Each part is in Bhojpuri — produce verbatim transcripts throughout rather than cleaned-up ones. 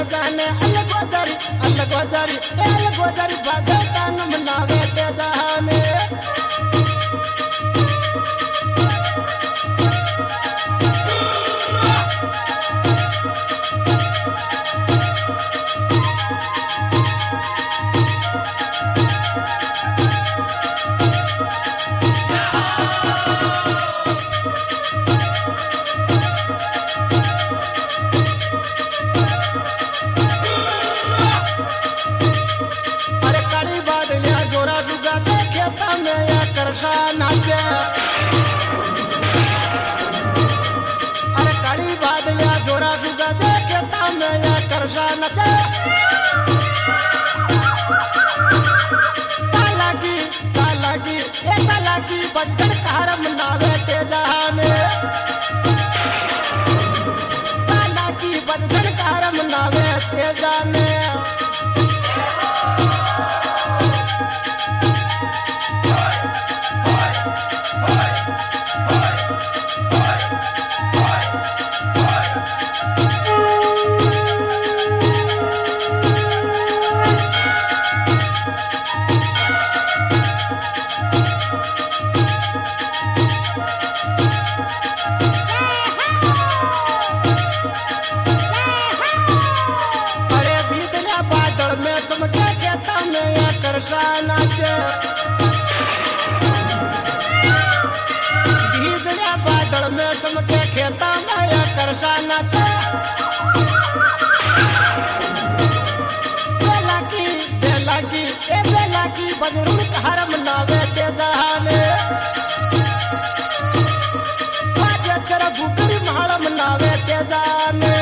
जाने अल गोजरी अल गोजरी अल गोजरी भगतान मनावे ते जाने नाचे अरे काली बादलिया जोरा सुगा जे खेता में या करशा नचे कालागी कालागी ए कालागी बजजन कारम नावे ते जाने कालागी बजजन कारम नावे ते जाने नाचे भीजड़िया बादल में चमके खेता में या करशा नाचे बेला की बेला की ए बेला की बजरुन हरम नावे ते जाने बाजे चरा भूकरी महालम नावे ते जाने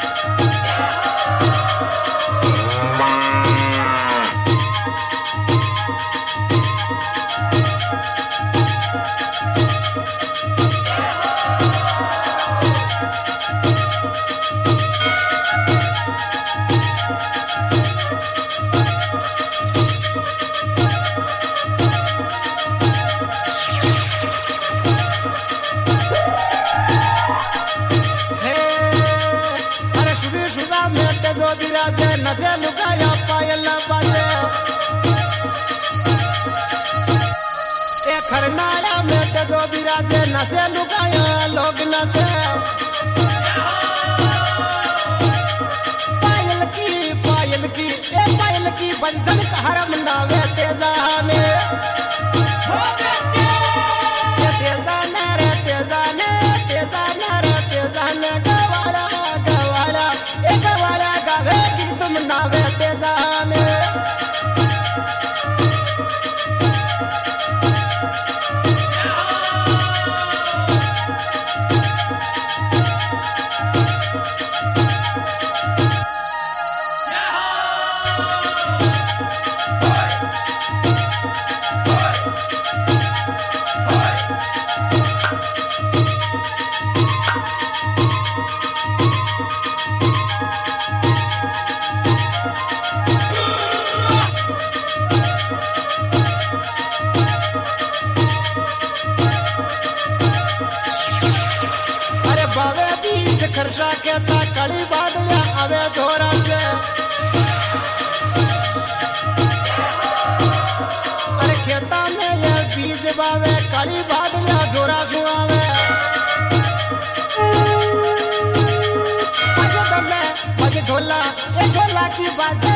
नजे लुकाया पायल बाजे ए खरनाड़ा में ते जो बिराजे नसे लुकाया लोग नसे पायल की पायल की ए पायल की बंजन हरम नावे ते जाने ते जाने रे ते जाने ते जाने रे ते जाने गवाला गवाला ए गवाला गावे तुम नावे ते जाने खर्चा कहता काली बादलिया आवे धोरा से अरे खेता में ये बीज बावे काली बादलिया जोरा सुआवे बजे दमे बजे ढोला ए ढोला की बाज